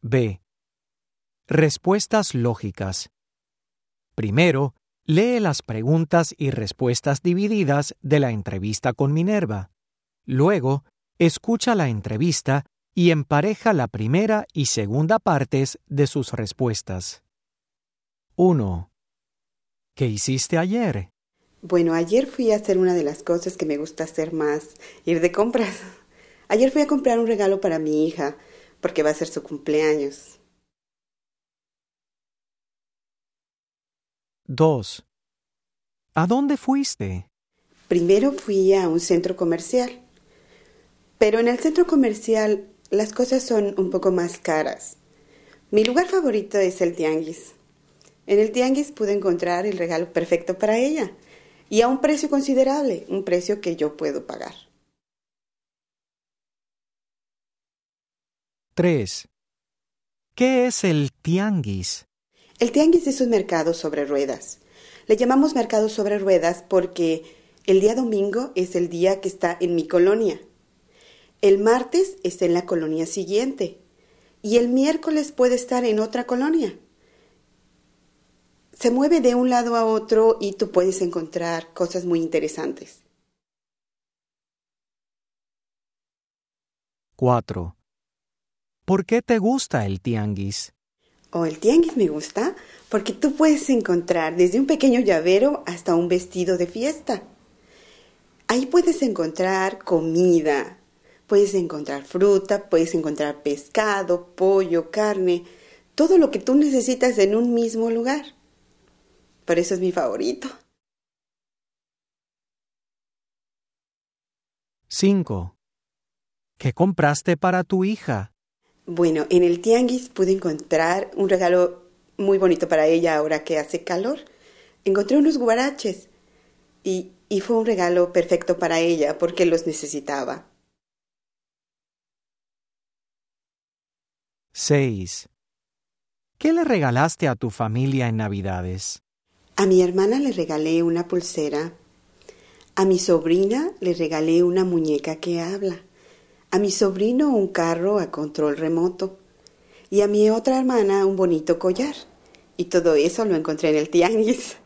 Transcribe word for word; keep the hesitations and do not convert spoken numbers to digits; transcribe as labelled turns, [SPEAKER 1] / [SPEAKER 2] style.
[SPEAKER 1] B. Respuestas lógicas. Primero, lee las preguntas y respuestas divididas de la entrevista con Minerva. Luego, escucha la entrevista y empareja la primera y segunda partes de sus respuestas. uno. ¿Qué hiciste ayer?
[SPEAKER 2] Bueno, ayer fui a hacer una de las cosas que me gusta hacer más, ir de compras. Ayer fui a comprar un regalo para mi hija, porque va a ser su cumpleaños.
[SPEAKER 1] dos. ¿A dónde fuiste?
[SPEAKER 2] Primero fui a un centro comercial, pero en el centro comercial las cosas son un poco más caras. Mi lugar favorito es el tianguis. En el tianguis pude encontrar el regalo perfecto para ella y a un precio considerable, un precio que yo puedo pagar.
[SPEAKER 1] tres. ¿Qué es el tianguis?
[SPEAKER 2] El tianguis es un mercado sobre ruedas. Le llamamos mercado sobre ruedas porque el día domingo es el día que está en mi colonia. El martes está en la colonia siguiente y el miércoles puede estar en otra colonia. Se mueve de un lado a otro y tú puedes encontrar cosas muy interesantes.
[SPEAKER 1] cuatro. ¿Por qué te gusta el tianguis?
[SPEAKER 2] Oh, el tianguis me gusta porque tú puedes encontrar desde un pequeño llavero hasta un vestido de fiesta. Ahí puedes encontrar comida, puedes encontrar fruta, puedes encontrar pescado, pollo, carne, todo lo que tú necesitas en un mismo lugar. Por eso es mi favorito.
[SPEAKER 1] cinco. ¿Qué compraste para tu hija?
[SPEAKER 2] Bueno, en el tianguis pude encontrar un regalo muy bonito para ella ahora que hace calor. Encontré unos guaraches y, y fue un regalo perfecto para ella porque los necesitaba.
[SPEAKER 1] seis. ¿Qué le regalaste a tu familia en Navidades?
[SPEAKER 2] A mi hermana le regalé una pulsera. A mi sobrina le regalé una muñeca que habla. A mi sobrino un carro a control remoto. Y a mi otra hermana un bonito collar. Y todo eso lo encontré en el tianguis.